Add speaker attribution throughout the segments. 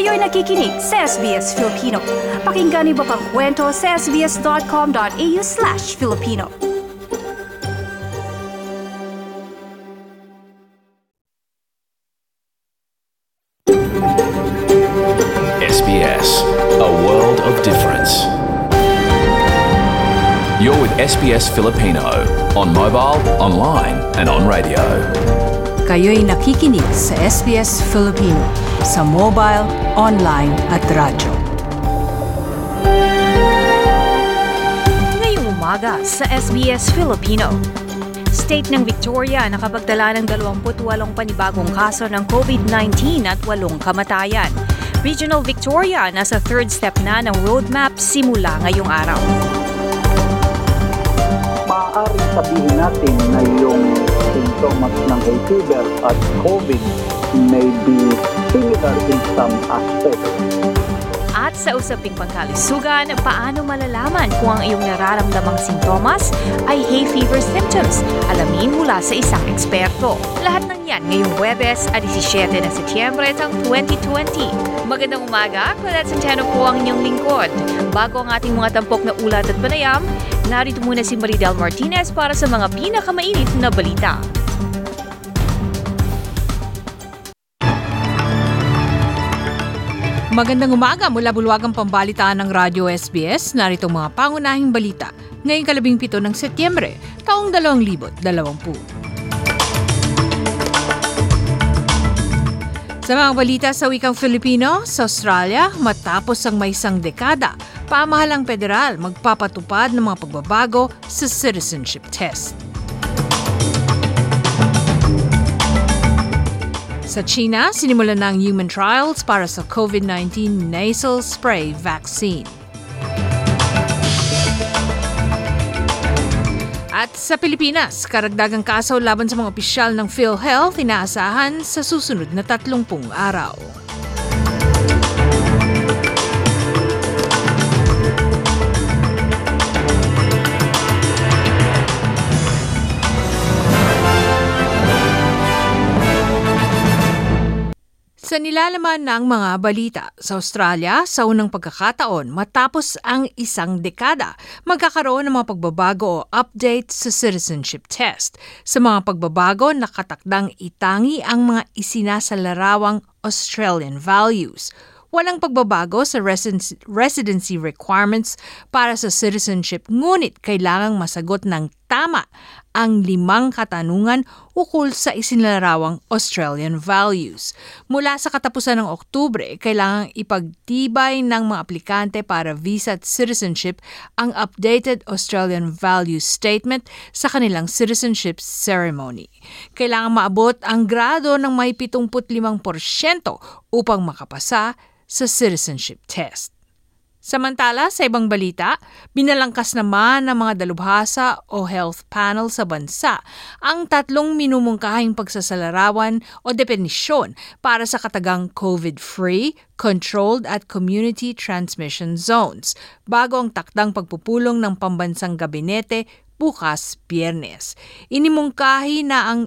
Speaker 1: Kayo'y nakikinig sa SBS Filipino. Pakinggan niyo pa ang kwento sa sbs.com.au/Filipino.
Speaker 2: SBS, a world of difference. You're with SBS Filipino on mobile, online and on radio.
Speaker 1: Kayo'y nakikinig sa SBS Filipino sa mobile, online at radyo. Ngayong umaga sa SBS Filipino. State ng Victoria nakapagtala ng 28 panibagong kaso ng COVID-19 at 8 kamatayan. Regional Victoria nasa third step na ng roadmap simula ngayong araw.
Speaker 3: Maaaring sabihin natin na yung symptoms ng hay fever at COVID may be similar in some aspects.
Speaker 1: At sa usaping pangkalusugan, paano malalaman kung ang iyong nararamdamang sintomas ay hay fever symptoms? Alamin mula sa isang eksperto. Lahat ng yan ngayong Huwebes, 17 ng Setyembre, 2020. Magandang umaga, Claudette Centeno po ang inyong lingkod. Bago ang ating mga tampok na ulat at panayam, narito muna si Maridel Martinez para sa mga pinakamainit na balita. Magandang umaga mula bulwagang pambalitaan ng Radyo SBS. Narito mga pangunahing balita ngayong 17 ng Setyembre, taong 2020. Sa mga balita sa wikang Filipino, sa Australia, matapos ang may isang dekada, pamahalang federal magpapatupad ng mga pagbabago sa citizenship test. Sa China, sinimulan na ang human trials para sa COVID-19 nasal spray vaccine. At sa Pilipinas, karagdagang kaso laban sa mga opisyal ng PhilHealth inaasahan sa susunod na 30 araw. Sa nilalaman ng mga balita, sa Australia, sa unang pagkakataon, matapos ang isang dekada, magkakaroon ng mga pagbabago o update sa citizenship test. Sa mga pagbabago, nakatakdang itangi ang mga isinasalarawang Australian values. Walang pagbabago sa residency requirements para sa citizenship, ngunit kailangang masagot ng tama ang 5 katanungan ukol sa isinalarawang Australian values. Mula sa katapusan ng Oktubre, kailangang ipagtibay ng mga aplikante para visa at citizenship ang updated Australian Values Statement sa kanilang citizenship ceremony. Kailangang maabot ang grado ng may 75% upang makapasa sa citizenship test. Samantala, sa ibang balita, binalangkas naman ng mga dalubhasa o health panel sa bansa ang 3 minumungkahing pagsasalarawan o definisyon para sa katagang COVID-free, controlled at community transmission zones bago ang takdang pagpupulong ng pambansang gabinete bukas Biyernes. Inimumungkahi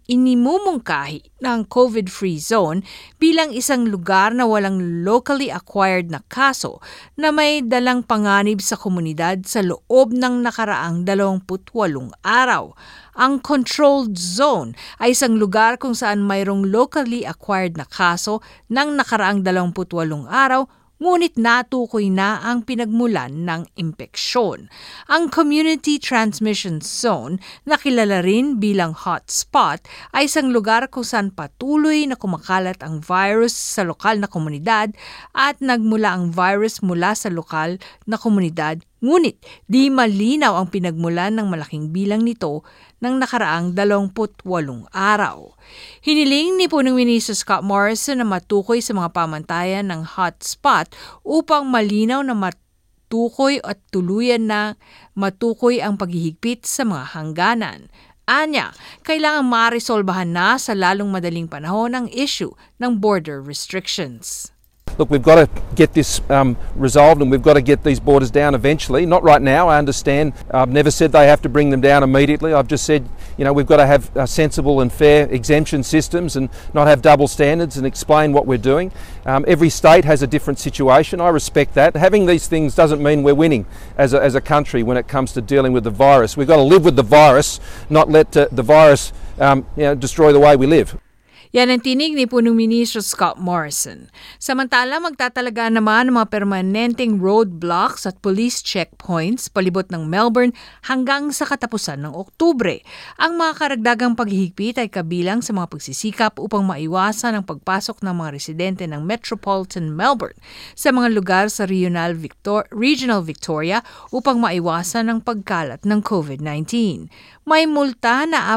Speaker 1: ng COVID-free zone bilang isang lugar na walang locally acquired na kaso na may dalang panganib sa komunidad sa loob ng nakaraang 28 araw. Ang controlled zone ay isang lugar kung saan mayroong locally acquired na kaso ng nakaraang 28 araw, ngunit natukoy na ang pinagmulan ng impeksyon. Ang Community Transmission Zone, na kilala rin bilang hotspot, ay isang lugar kung saan patuloy na kumakalat ang virus sa lokal na komunidad at nagmula ang virus mula sa lokal na komunidad, ngunit di malinaw ang pinagmulan ng malaking bilang nito ng nakaraang 28 araw. Hiniling ni Punong Ministro Scott Morrison na matukoy sa mga pamantayan ng hotspot upang malinaw na matukoy at tuluyan na matukoy ang paghihigpit sa mga hangganan. Anya, kailangang maresolbahan na sa lalong madaling panahon ang issue ng border restrictions.
Speaker 4: Look, we've got to get this resolved and we've got to get these borders down eventually. Not right now, I understand. I've never said they have to bring them down immediately. I've just said, we've got to have sensible and fair exemption systems and not have double standards and explain what we're doing. Every state has a different situation. I respect that. Having these things doesn't mean we're winning as a country when it comes to dealing with the virus. We've got to live with the virus, not let the virus destroy the way we live.
Speaker 1: Yan ang tinig ni Punong Ministro Scott Morrison. Samantala, magtatalaga naman ng mga permanenteng roadblocks at police checkpoints palibot ng Melbourne hanggang sa katapusan ng Oktubre. Ang mga karagdagang paghihigpit ay kabilang sa mga pagsisikap upang maiwasan ang pagpasok ng mga residente ng Metropolitan Melbourne sa mga lugar sa Regional Victoria upang maiwasan ang pagkalat ng COVID-19. May multa na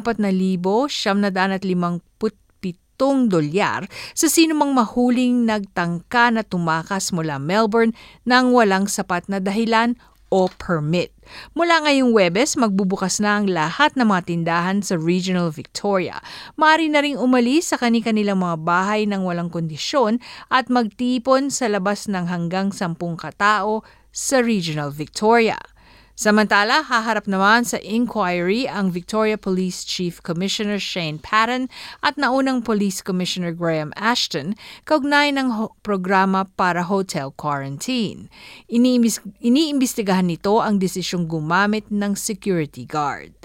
Speaker 1: $4,957 $7 sa sinumang mahuling nagtangka na tumakas mula Melbourne nang walang sapat na dahilan o permit. Mula ngayong Huwebes, magbubukas na ang lahat ng mga tindahan sa Regional Victoria. Maaari na ring umalis sa kani-kanilang mga bahay ng walang kondisyon at magtipon sa labas ng hanggang 10 katao sa Regional Victoria. Samantala, haharap naman sa inquiry ang Victoria Police Chief Commissioner Shane Patton at naunang Police Commissioner Graham Ashton kaugnay ng programa para hotel quarantine. Iniimbestigahan nito ang desisyong gumamit ng security guard.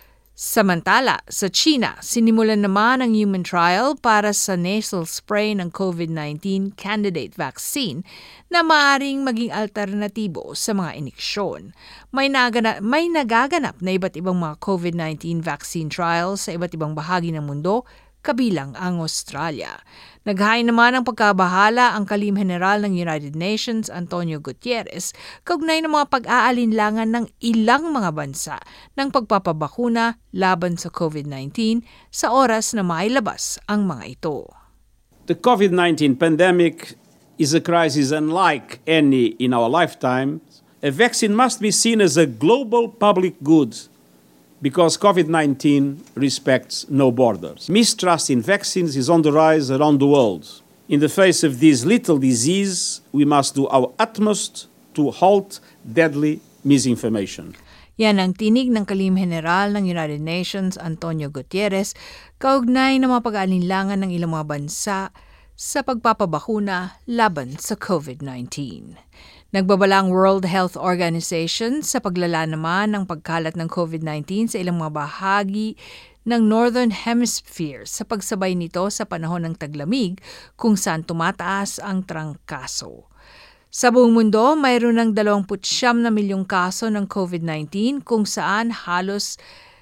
Speaker 1: Samantala, sa China, sinimulan naman ang human trial para sa nasal spray ng COVID-19 candidate vaccine na maaaring maging alternatibo sa mga iniksyon. May nagaganap na iba't ibang mga COVID-19 vaccine trials sa iba't ibang bahagi ng mundo, kabilang ang Australia. Naghain naman ng pagkabahala ang Kalihim General ng United Nations, Antonio Gutierrez, kaugnay ng mga pag-aalinlangan ng ilang mga bansa ng pagpapabakuna laban sa COVID-19 sa oras na mailabas ang mga ito.
Speaker 5: The COVID-19 pandemic is a crisis unlike any in our lifetime. A vaccine must be seen as a global public good, because COVID-19 respects no borders. Mistrust in vaccines is on the rise around the world. In the face of this lethal disease, we must do our utmost to halt deadly misinformation.
Speaker 1: Yan ang tinig ng Kalihim General ng United Nations, Antonio Gutierrez, kaugnay ng mga pag-aalinlangan ng ilang mga bansa sa pagpapabakuna laban sa COVID-19. Nagbabala ang World Health Organization sa paglala naman ng pagkalat ng COVID-19 sa ilang mga bahagi ng Northern Hemisphere sa pagsabay nito sa panahon ng taglamig kung saan tumataas ang trangkaso. Sa buong mundo, mayroon ng 29 na milyong kaso ng COVID-19 kung saan halos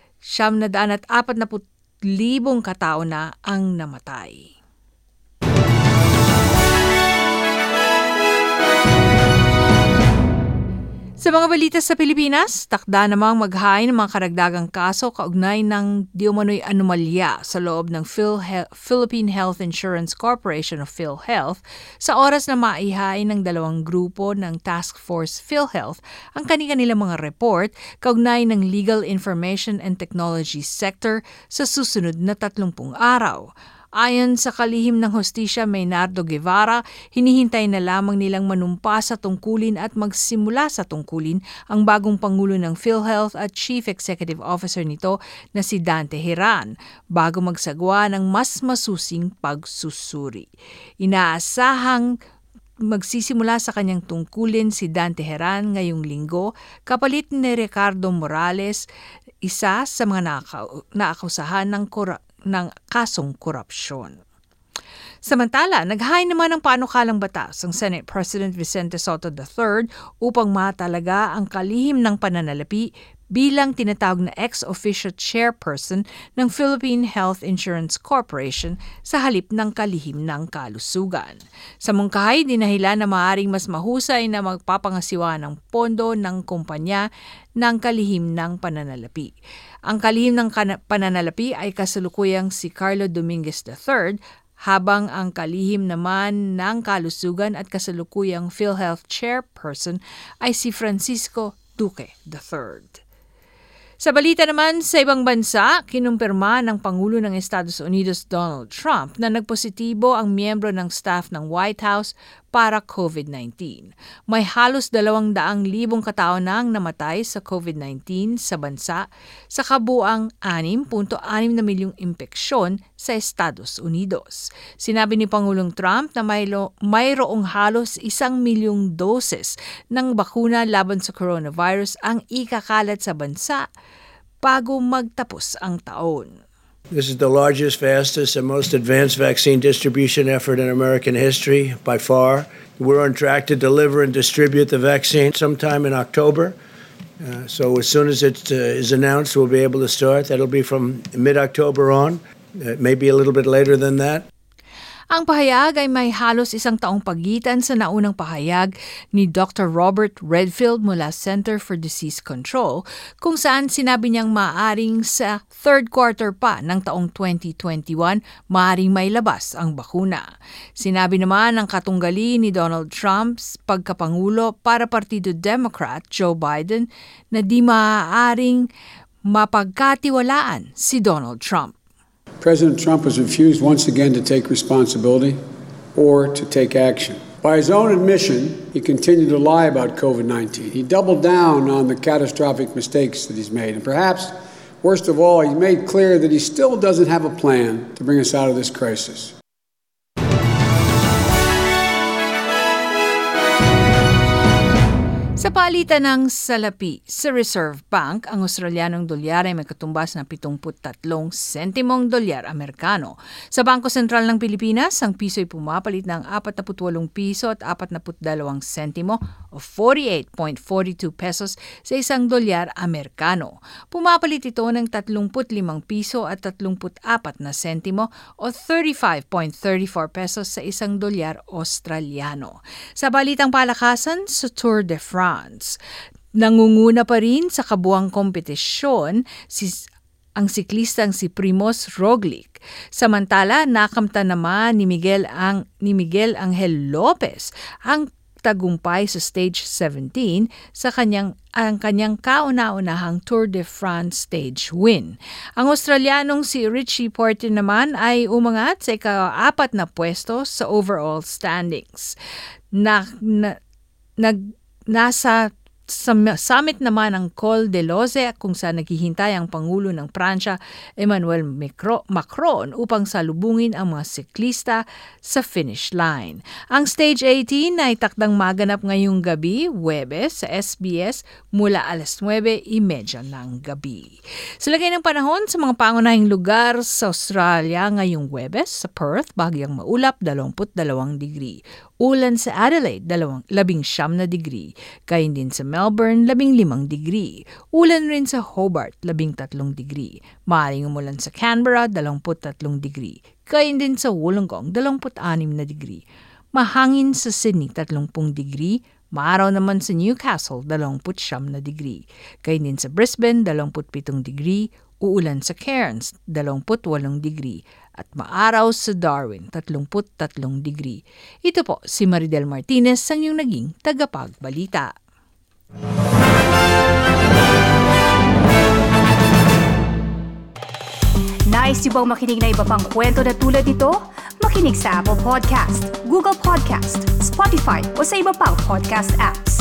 Speaker 1: 740,000 katao na ang namatay. Sa mga balita sa Pilipinas, takda namang maghain ng mga karagdagang kaso kaugnay ng di umano'y anomalya sa loob ng Philippine Health Insurance Corporation of PhilHealth sa oras na maihain ng dalawang grupo ng Task Force PhilHealth ang kanilang mga report kaugnay ng Legal Information and Technology Sector sa susunod na 30 araw. Ayon sa kalihim ng Hustisya Maynardo Guevara, hinihintay na lamang nilang manumpa sa tungkulin at magsimula sa tungkulin ang bagong Pangulo ng PhilHealth at Chief Executive Officer nito na si Dante Heran bago magsagawa ng mas masusing pagsusuri. Inaasahang magsisimula sa kanyang tungkulin si Dante Heran ngayong linggo kapalit ni Ricardo Morales, isa sa mga naakusahan ng kasong korupsyon. Samantala, naghain naman ng panukalang batas ang Senate President Vicente Sotto III upang matalaga ang kalihim ng pananalapi bilang tinatawag na ex-officio chairperson ng Philippine Health Insurance Corporation sa halip ng kalihim ng kalusugan. Sa mungkahay, dinahilan na maaaring mas mahusay na magpapangasiwa ng pondo ng kumpanya ng kalihim ng pananalapi. Ang kalihim ng pananalapi ay kasalukuyang si Carlo Dominguez III, habang ang kalihim naman ng kalusugan at kasalukuyang PhilHealth chairperson ay si Francisco Duque III. Sa balita naman sa ibang bansa, kinumpirma ng Pangulo ng Estados Unidos Donald Trump na nagpositibo ang miyembro ng staff ng White House para COVID-19. May halos 200,000 katao nang namatay sa COVID-19 sa bansa sa kabuang 6.6 na milyong impeksyon sa Estados Unidos. Sinabi ni Pangulong Trump na mayroong halos 1 milyong doses ng bakuna laban sa coronavirus ang ikakalat sa bansa bago magtapos ang taon.
Speaker 6: This is the largest, fastest, and most advanced vaccine distribution effort in American history, by far. We're on track to deliver and distribute the vaccine sometime in October. So as soon as it is announced, we'll be able to start. That'll be from mid-October on, maybe a little bit later than that.
Speaker 1: Ang pahayag ay may halos 1 taong pagitan sa naunang pahayag ni Dr. Robert Redfield mula Center for Disease Control kung saan sinabi niyang maaring sa third quarter pa ng taong 2021 maaring may labas ang bakuna. Sinabi naman ng katunggali ni Donald Trump's pagkapangulo para Partido Democrat Joe Biden na di maaaring mapagkatiwalaan si Donald Trump.
Speaker 7: President Trump has refused once again to take responsibility or to take action. By his own admission, he continued to lie about COVID-19. He doubled down on the catastrophic mistakes that he's made. And perhaps, worst of all, he made clear that he still doesn't have a plan to bring us out of this crisis.
Speaker 1: Sa palitan ng salapi sa Reserve Bank, ang Australianong dolyar ay may katumbas na 73 sentimong dolyar Amerikano. Sa Bangko Sentral ng Pilipinas, ang piso ay pumapalit ng 48 piso at 42 sentimo o 48.42 pesos sa isang dolyar Amerikano. Pumapalit ito ng 35 piso at 34 na sentimo o 35.34 pesos sa isang dolyar Australiano. Sa balitang palakasan sa Tour de France, nangunguna pa rin sa kabuang kompetisyon ang siklistang si Primoz Roglic. Samantala, nakamta naman ni Miguel Angel Lopez ang tagumpay sa stage 17 sa kanyang kauna-unahang Tour de France stage win. Ang Australianong si Richie Porte naman ay umangat sa ika-4 na pwesto sa overall standings. Nasa summit naman ang Col de Loze kung saan naghihintay ang Pangulo ng Pransya, Emmanuel Macron, upang salubungin ang mga siklista sa finish line. Ang Stage 18 ay takdang maganap ngayong gabi, Huwebes, sa SBS mula alas 9:30 ng gabi. Sa lagay ng panahon sa mga pangunahing lugar sa Australia ngayong Huwebes, sa Perth, bahagyang maulap, 22 degree. Ulan sa Adelaide, 19 na degree. Gayon din sa Melbourne, 15 degree. Ulan rin sa Hobart, 13 degree. Maaaring umulan sa Canberra, 23 degree. Gayon din sa Wollongong, 26 na degree. Mahangin sa Sydney, 30 degree. Maaraw naman sa Newcastle, 29 na degree. Gayon din sa Brisbane, 27 degree. Uulan sa Cairns, 28 degree. At maaraw sa Darwin, 33 degree. Ito po si Maridel Martinez, ang iyong naging tagapagbalita.
Speaker 8: Nice yung bang makinig na iba pang kwento na tulad ito? Makinig sa Apple Podcast, Google Podcast, Spotify o sa iba pang podcast apps.